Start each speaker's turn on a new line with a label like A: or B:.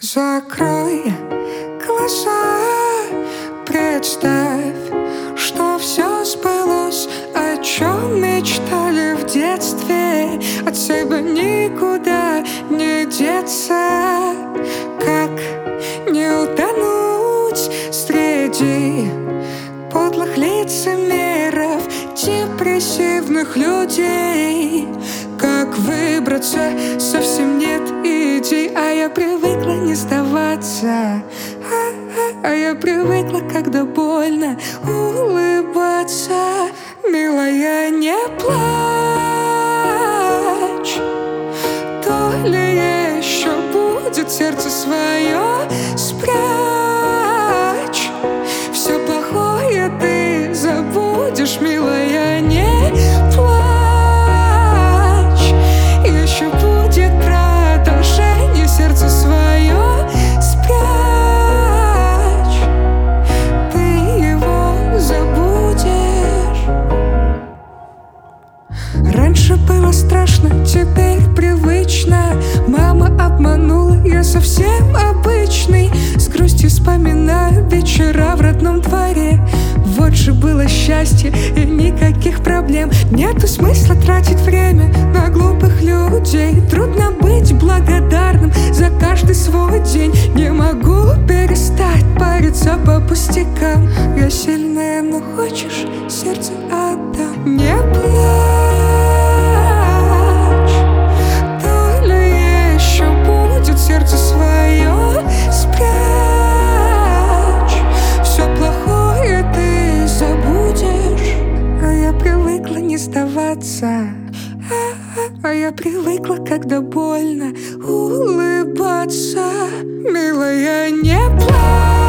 A: Закрой глаза, представь, что все сбылось, о чем мечтали в детстве. От себя никуда не деться, как не утонуть среди подлых лицемеров, депрессивных людей. Как выбраться, совсем нет идей. А я привыкла не сдаваться, а я привыкла, когда больно, улыбаться. Милая, не плачь, то ли еще будет сердце свое спрячь. Все плохое ты забудешь, милая, не плачь. Еще будет продолжение, сердце свое спрячь. Ты его забудешь. Раньше было страшно, теперь привычно. Мама обманула, я совсем обычный. С грустью вспоминаю вечера в родном дворе. Вот же было счастье и никаких проблем. Нету смысла тратить время на глупых людей. Трудно быть благодарным за каждый свой день. Не могу перестать париться по пустякам. Я сильная, но хочешь, сердце отдам. Не плачь, то ли еще будет сердце свое спрячь. Все плохое ты забудешь, а я привыкла не сдаваться, а я привыкла, когда больно, улыбаться. Милая, не плачь.